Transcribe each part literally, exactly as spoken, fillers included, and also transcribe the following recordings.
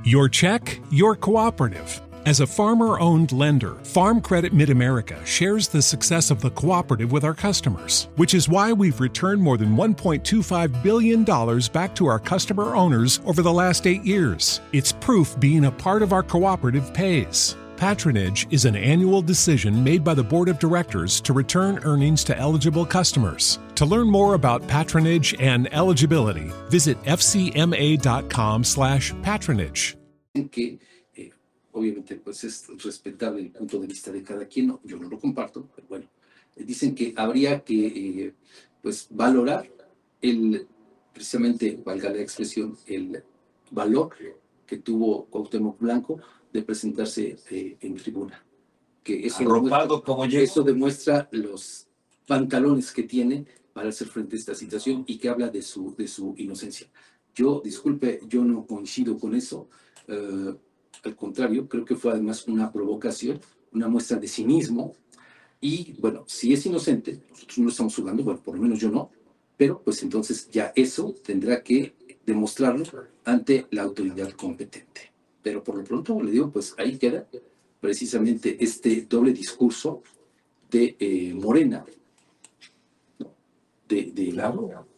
Your check, your cooperative. As a farmer-owned lender, Farm Credit Mid-America shares the success of the cooperative with our customers, which is why we've returned more than one point two five billion dollars back to our customer owners over the last eight years. It's proof being a part of our cooperative pays. Patronage is an annual decision made by the Board of Directors to return earnings to eligible customers. To learn more about patronage and eligibility, visit f c m a dot com slash patronage. Que, eh, obviamente, pues es respetable el punto de vista de cada quien, no, yo no lo comparto, pero bueno, eh, dicen que habría que eh, pues valorar el, precisamente, valga la expresión, el valor que tuvo Cuauhtémoc Blanco de presentarse eh, en tribuna. Que eso demuestra, como eso demuestra los pantalones que tiene para hacer frente a esta situación y que habla de su, de su inocencia. Yo, disculpe, yo no coincido con eso. Uh, al contrario, creo que fue además una provocación, una muestra de cinismo. Y bueno, si es inocente, nosotros no lo estamos jugando, bueno, por lo menos yo no, pero pues entonces ya eso tendrá que demostrarlo ante la autoridad competente. Pero por lo pronto, le digo, pues ahí queda precisamente este doble discurso de eh, Morena, ¿no? de, de la,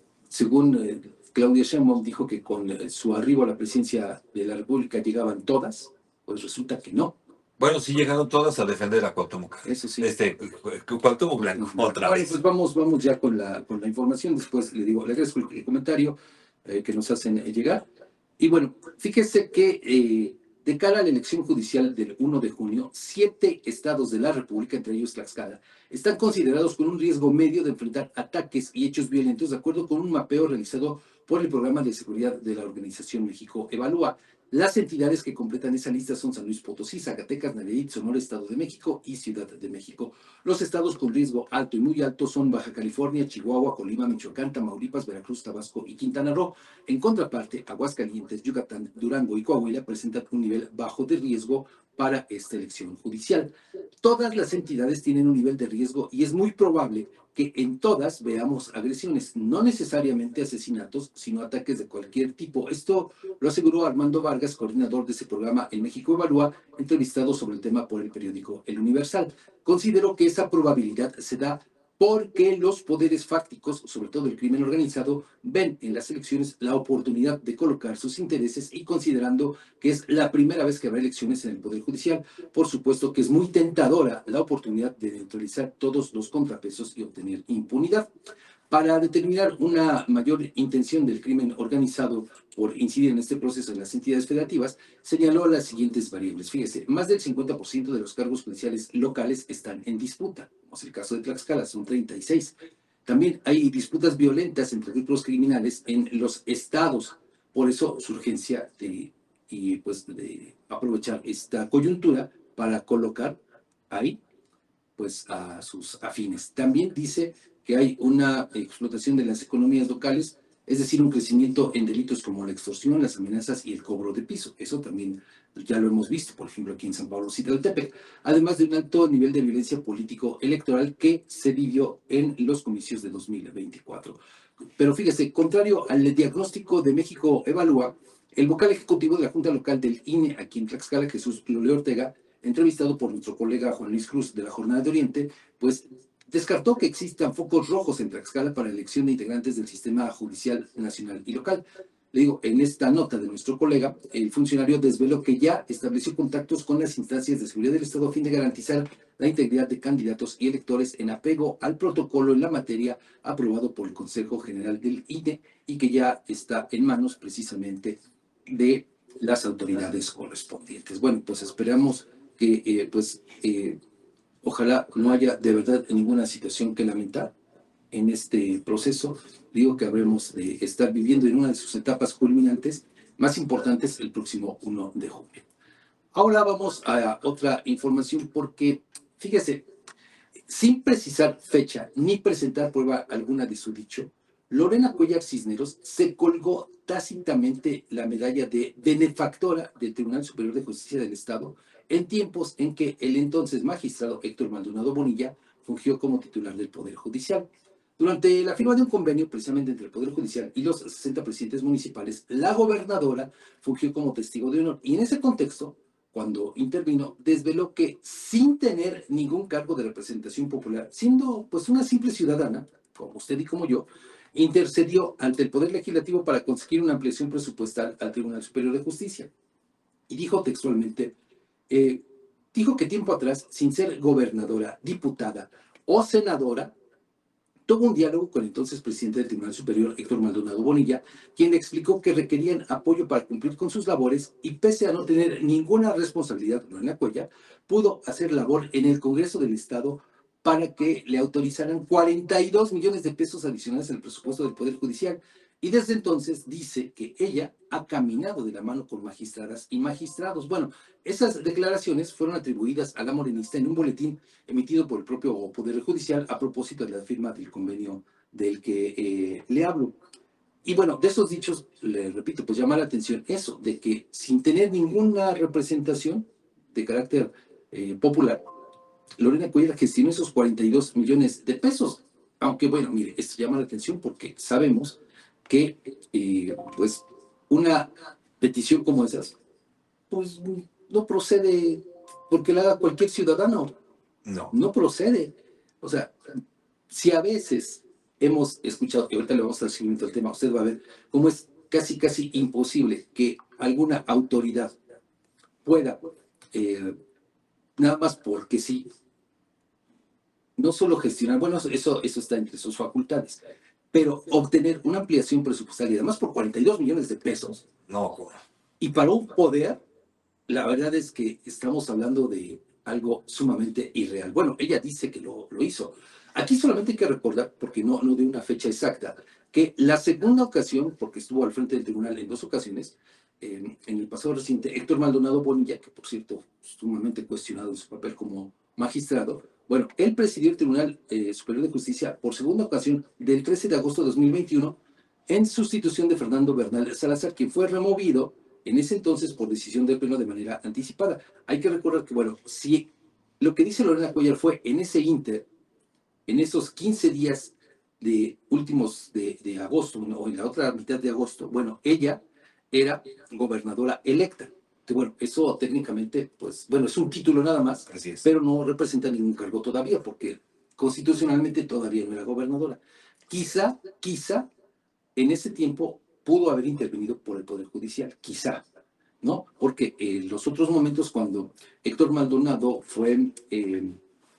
según eh, Claudia Sheinbaum dijo que con eh, su arribo a la presidencia de la República llegaban todas, pues resulta que no. Bueno, sí llegaron todas a defender a Cuauhtémoc. Eso sí. Este, Cuauhtémoc Blanco, Bueno, otra bueno, vez. pues vamos, vamos ya con la, con la información. Después le digo, le agradezco el, el comentario eh, que nos hacen eh, llegar. Y bueno, fíjese que eh, de cara a la elección judicial del primero de junio, siete estados de la República, entre ellos Tlaxcala, están considerados con un riesgo medio de enfrentar ataques y hechos violentos, de acuerdo con un mapeo realizado por el Programa de Seguridad de la Organización México Evalúa. Las entidades que completan esa lista son San Luis Potosí, Zacatecas, Nayarit, Sonora, Estado de México y Ciudad de México. Los estados con riesgo alto y muy alto son Baja California, Chihuahua, Colima, Michoacán, Tamaulipas, Veracruz, Tabasco y Quintana Roo. En contraparte, Aguascalientes, Yucatán, Durango y Coahuila presentan un nivel bajo de riesgo para esta elección judicial. Todas las entidades tienen un nivel de riesgo y es muy probable que en todas veamos agresiones, no necesariamente asesinatos, sino ataques de cualquier tipo. Esto lo aseguró Armando Vargas, coordinador de ese programa en México Evalúa, entrevistado sobre el tema por el periódico El Universal. Consideró que esa probabilidad se da porque los poderes fácticos, sobre todo el crimen organizado, ven en las elecciones la oportunidad de colocar sus intereses y considerando que es la primera vez que habrá elecciones en el Poder Judicial, por supuesto que es muy tentadora la oportunidad de neutralizar todos los contrapesos y obtener impunidad. Para determinar una mayor intención del crimen organizado por incidir en este proceso en las entidades federativas, señaló las siguientes variables. Fíjese, más del cincuenta por ciento de los cargos judiciales locales están en disputa, como es el caso de Tlaxcala, son treinta y seis. También hay disputas violentas entre grupos criminales en los estados, por eso su urgencia de, y pues, de aprovechar esta coyuntura para colocar ahí pues, a sus afines. También dice que hay una explotación de las economías locales, es decir, un crecimiento en delitos como la extorsión, las amenazas y el cobro de piso. Eso también ya lo hemos visto, por ejemplo, aquí en San Pablo Citlaltépec, además de un alto nivel de violencia político-electoral que se vivió en los comicios de dos mil veinticuatro. Pero fíjese, contrario al diagnóstico de México Evalúa, el vocal ejecutivo de la Junta Local del I N E, aquí en Tlaxcala, Jesús Loleo Ortega, entrevistado por nuestro colega Juan Luis Cruz de la Jornada de Oriente, pues descartó que existan focos rojos en Tlaxcala para la elección de integrantes del sistema judicial nacional y local. Le digo, en esta nota de nuestro colega, el funcionario desveló que ya estableció contactos con las instancias de seguridad del Estado a fin de garantizar la integridad de candidatos y electores en apego al protocolo en la materia aprobado por el Consejo General del I N E y que ya está en manos precisamente de las autoridades correspondientes. Bueno, pues esperamos que eh, pues eh, ojalá no haya de verdad ninguna situación que lamentar en este proceso. Digo que habremos de estar viviendo en una de sus etapas culminantes más importantes el próximo primero de junio. Ahora vamos a otra información porque, fíjese, sin precisar fecha ni presentar prueba alguna de su dicho, Lorena Cuellar Cisneros se colgó tácitamente la medalla de benefactora del Tribunal Superior de Justicia del Estado en tiempos en que el entonces magistrado Héctor Maldonado Bonilla fungió como titular del Poder Judicial. Durante la firma de un convenio precisamente entre el Poder Judicial y los sesenta presidentes municipales, la gobernadora fungió como testigo de honor. Y en ese contexto, cuando intervino, desveló que sin tener ningún cargo de representación popular, siendo pues una simple ciudadana, como usted y como yo, intercedió ante el Poder Legislativo para conseguir una ampliación presupuestal al Tribunal Superior de Justicia. Y dijo textualmente, eh, dijo que tiempo atrás, sin ser gobernadora, diputada o senadora, tuvo un diálogo con el entonces presidente del Tribunal Superior, Héctor Maldonado Bonilla, quien le explicó que requerían apoyo para cumplir con sus labores y pese a no tener ninguna responsabilidad en la Cuellar, pudo hacer labor en el Congreso del Estado para que le autorizaran cuarenta y dos millones de pesos adicionales en el presupuesto del Poder Judicial. Y desde entonces dice que ella ha caminado de la mano con magistradas y magistrados. Bueno, esas declaraciones fueron atribuidas a la morenista en un boletín emitido por el propio Poder Judicial a propósito de la firma del convenio del que eh, le hablo. Y bueno, de esos dichos, le repito, pues llama la atención eso, de que sin tener ninguna representación de carácter eh, popular, Lorena Cuellar gestionó esos cuarenta y dos millones de pesos. Aunque bueno, mire, esto llama la atención porque sabemos que eh, pues una petición como esas, pues no procede porque la haga cualquier ciudadano. No. No procede. O sea, si a veces hemos escuchado, y ahorita le vamos a dar seguimiento al tema, usted va a ver cómo es casi, casi imposible que alguna autoridad pueda, eh, nada más porque sí, no solo gestionar, bueno, eso, eso está entre sus facultades, pero obtener una ampliación presupuestal y además por cuarenta y dos millones de pesos. No. Y para un poder, la verdad es que estamos hablando de algo sumamente irreal. Bueno, ella dice que lo, lo hizo. Aquí solamente hay que recordar, porque no, no de una fecha exacta, que la segunda ocasión, porque estuvo al frente del tribunal en dos ocasiones, eh, en el pasado reciente, Héctor Maldonado Bonilla, que por cierto, sumamente cuestionado en su papel como magistrado, bueno, él presidió el Tribunal eh, Superior de Justicia por segunda ocasión del trece de agosto de dos mil veintiuno en sustitución de Fernando Bernal Salazar, quien fue removido en ese entonces por decisión del Pleno de manera anticipada. Hay que recordar que, bueno, si lo que dice Lorena Cuellar fue en ese inter, en esos quince días de últimos de, de agosto, ¿no? O en la otra mitad de agosto, bueno, ella era gobernadora electa. Que bueno, eso técnicamente, pues, bueno, es un título nada más, Así es. pero no representa ningún cargo todavía, porque constitucionalmente todavía no era gobernadora. Quizá, quizá, en ese tiempo pudo haber intervenido por el Poder Judicial, quizá, ¿no? Porque en eh, los otros momentos cuando Héctor Maldonado fue eh,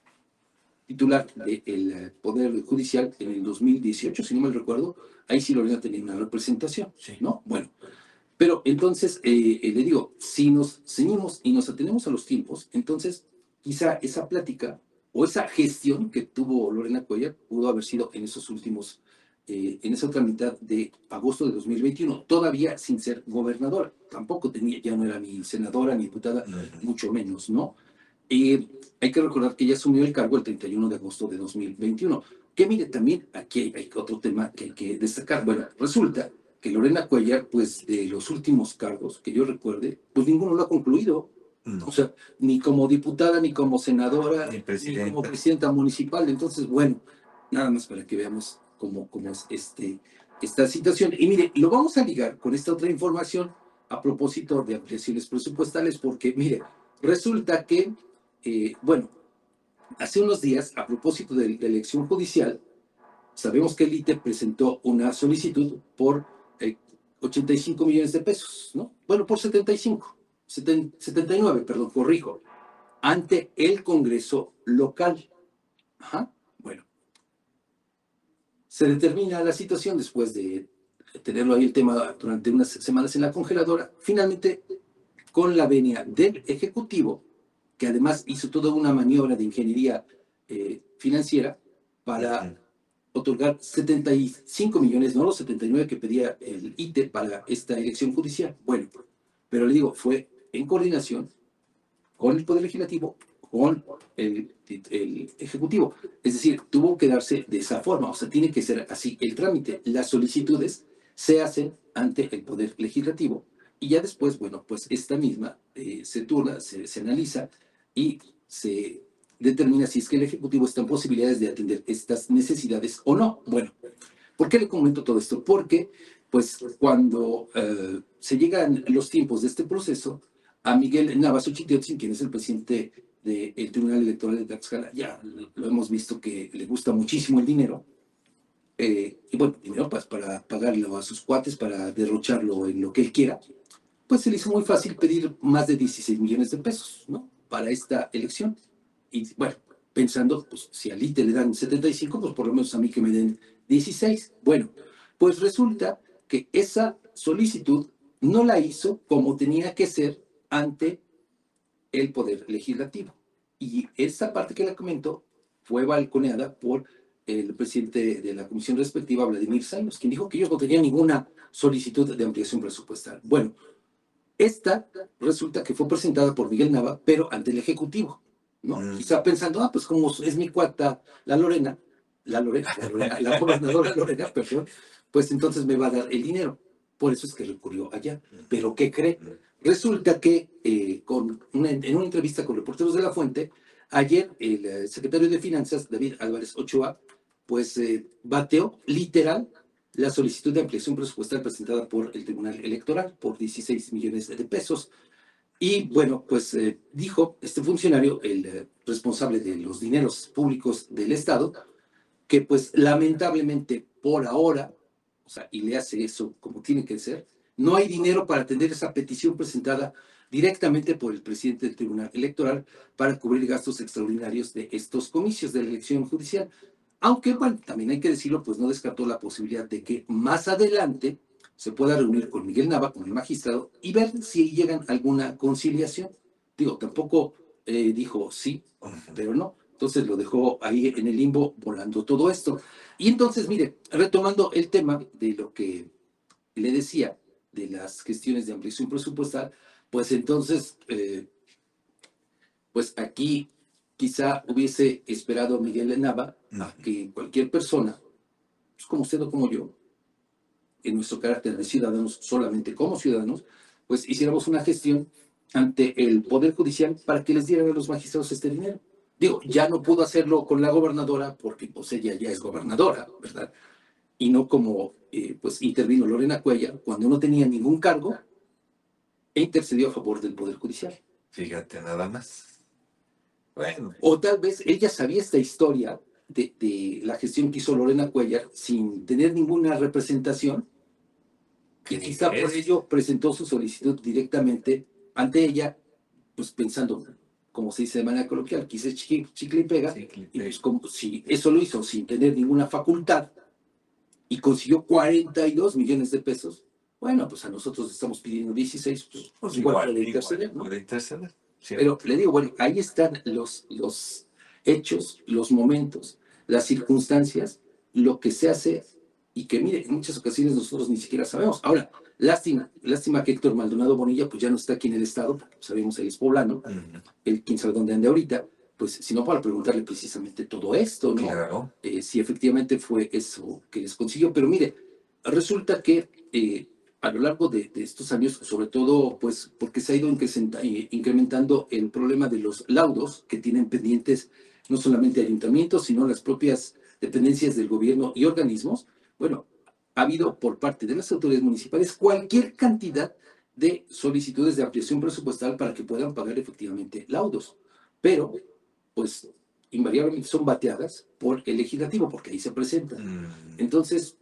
titular del Poder Judicial en el dos mil dieciocho, si no mal recuerdo, ahí sí Lorena tenía una representación, Sí. ¿no? Bueno, pero entonces, eh, eh, le digo, si nos ceñimos y nos atenemos a los tiempos, entonces quizá esa plática o esa gestión que tuvo Lorena Cuellar pudo haber sido en esos últimos Eh, en esa otra mitad de agosto de dos mil veintiuno, todavía sin ser gobernadora. Tampoco tenía, ya no era ni senadora ni diputada, uh-huh. Mucho menos, ¿no? Eh, hay que recordar que ella asumió el cargo el treinta y uno de agosto de dos mil veintiuno. Que mire, también aquí hay, hay otro tema que hay que destacar. Bueno, resulta que Lorena Cuellar, pues de los últimos cargos que yo recuerde, pues ninguno lo ha concluido. No. O sea, ni como diputada, ni como senadora, ni, ni como presidenta municipal. Entonces, bueno, nada más para que veamos Cómo, cómo es este, esta situación. Y mire, lo vamos a ligar con esta otra información a propósito de ampliaciones presupuestales, porque mire, resulta que, eh, bueno, hace unos días, a propósito de, de elección judicial, sabemos que el I T E presentó una solicitud por eh, ochenta y cinco millones de pesos, ¿no? Bueno, por setenta y cinco, setenta y nueve, perdón, corrijo, ante el Congreso local. Ajá, bueno. Se determina la situación después de tenerlo ahí el tema durante unas semanas en la congeladora, finalmente con la venia del Ejecutivo, que además hizo toda una maniobra de ingeniería eh, financiera para uh-huh. otorgar setenta y cinco millones, no los setenta y nueve que pedía el I T E para esta elección judicial. Bueno, pero le digo, fue en coordinación con el Poder Legislativo, con el, el Ejecutivo. Es decir, tuvo que darse de esa forma, o sea, tiene que ser así el trámite. Las solicitudes se hacen ante el Poder Legislativo y ya después, bueno, pues esta misma eh, se turna, se, se analiza y se determina si es que el Ejecutivo está en posibilidades de atender estas necesidades o no. Bueno, ¿por qué le comento todo esto? Porque, pues, cuando eh, se llegan los tiempos de este proceso, a Miguel Nava Xochitl, quien es el presidente del Tribunal Electoral de Tlaxcala, ya lo hemos visto que le gusta muchísimo el dinero, eh, y bueno, dinero pues, para pagarlo a sus cuates, para derrocharlo en lo que él quiera, pues se le hizo muy fácil pedir más de dieciséis millones de pesos, ¿no? Para esta elección. Y bueno, pensando, pues si a Lite le dan setenta y cinco, pues por lo menos a mí que me den dieciséis. Bueno, pues resulta que esa solicitud no la hizo como tenía que ser ante el Poder Legislativo. Y esa parte que le comento fue balconeada por el presidente de la comisión respectiva, Vladimir Zainos, quien dijo que ellos no tenían ninguna solicitud de ampliación presupuestal. Bueno, esta resulta que fue presentada por Miguel Nava, pero ante el Ejecutivo, ¿no? Mm. Quizá pensando, ah, pues como es mi cuata la Lorena, la Lorena, la, Lorena, la gobernadora Lorena, perdón, pues entonces me va a dar el dinero. Por eso es que recurrió allá. Pero ¿qué cree? Resulta que eh, con una, en una entrevista con Reporteros de la Fuente, ayer el eh, secretario de Finanzas, David Álvarez Ochoa, pues eh, bateó literal la solicitud de ampliación presupuestal presentada por el Tribunal Electoral por dieciséis millones de pesos. Y bueno, pues eh, dijo este funcionario, el eh, responsable de los dineros públicos del Estado, que pues lamentablemente por ahora, o sea, y le hace eso como tiene que ser, no hay dinero para atender esa petición presentada directamente por el presidente del Tribunal Electoral para cubrir gastos extraordinarios de estos comicios de la elección judicial. Aunque, bueno, también hay que decirlo, pues no descartó la posibilidad de que más adelante se pueda reunir con Miguel Nava, con el magistrado, y ver si llegan a alguna conciliación. Digo, tampoco eh, dijo sí, pero no. Entonces lo dejó ahí en el limbo volando todo esto. Y entonces, mire, retomando el tema de lo que le decía de las gestiones de ampliación presupuestal, pues entonces, eh, pues aquí quizá hubiese esperado a Miguel Nava a que cualquier persona, pues como usted o como yo, en nuestro carácter de ciudadanos, solamente como ciudadanos, pues hiciéramos una gestión ante el Poder Judicial para que les dieran a los magistrados este dinero. Digo, ya no pudo hacerlo con la gobernadora porque pues ella ya es gobernadora, ¿verdad? Y no como eh, pues intervino Lorena Cuellar cuando no tenía ningún cargo e intercedió a favor del Poder Judicial. Fíjate, nada más. Bueno. O tal vez ella sabía esta historia de, de la gestión que hizo Lorena Cuellar sin tener ninguna representación y quizá por ello presentó su solicitud directamente ante ella, pues pensando, como se dice de manera coloquial, quise chicle, chicle y pega, chicle, y pues como si eso lo hizo sin tener ninguna facultad y consiguió cuarenta y dos millones de pesos, bueno, pues a nosotros estamos pidiendo dieciséis, pues, pues igual, igual puede interceder, ¿no? Puede interceder. Pero le digo, bueno, ahí están los, los hechos, los momentos, las circunstancias, lo que se hace y que, mire, en muchas ocasiones nosotros ni siquiera sabemos. Ahora, lástima, lástima que Héctor Maldonado Bonilla pues ya no está aquí en el Estado, porque sabemos él es poblano, uh-huh. Él quién sabe dónde ande ahorita, pues sino para preguntarle precisamente todo esto, ¿no? Claro. Eh, si efectivamente fue eso que les consiguió. Pero mire, resulta que eh, a lo largo de, de estos años, sobre todo pues porque se ha ido incrementando el problema de los laudos que tienen pendientes no solamente ayuntamientos, sino las propias dependencias del gobierno y organismos, bueno, ha habido por parte de las autoridades municipales cualquier cantidad de solicitudes de ampliación presupuestal para que puedan pagar efectivamente laudos, pero pues invariablemente son bateadas por el legislativo, porque ahí se presentan. Mm. Entonces,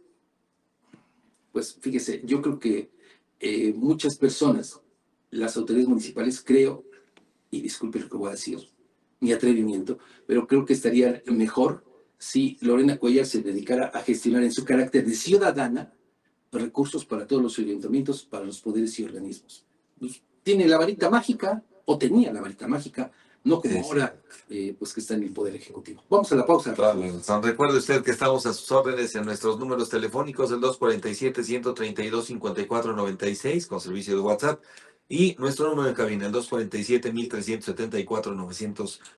pues fíjese, yo creo que eh, muchas personas, las autoridades municipales, creo, y disculpe lo que voy a decir, mi atrevimiento, pero creo que estaría mejor si Lorena Cuellar se dedicara a gestionar en su carácter de ciudadana recursos para todos los ayuntamientos, para los poderes y organismos. Pues, tiene la varita mágica, o tenía la varita mágica, no como sí, ahora, sí. Eh, pues que está en el Poder Ejecutivo. Vamos a la pausa. Recuerde usted que estamos a sus órdenes en nuestros números telefónicos, el dos cuatro siete, uno tres dos, cinco cuatro nueve seis, con servicio de WhatsApp, y nuestro número de cabina, el dos cuatro siete, uno tres siete cuatro, nueve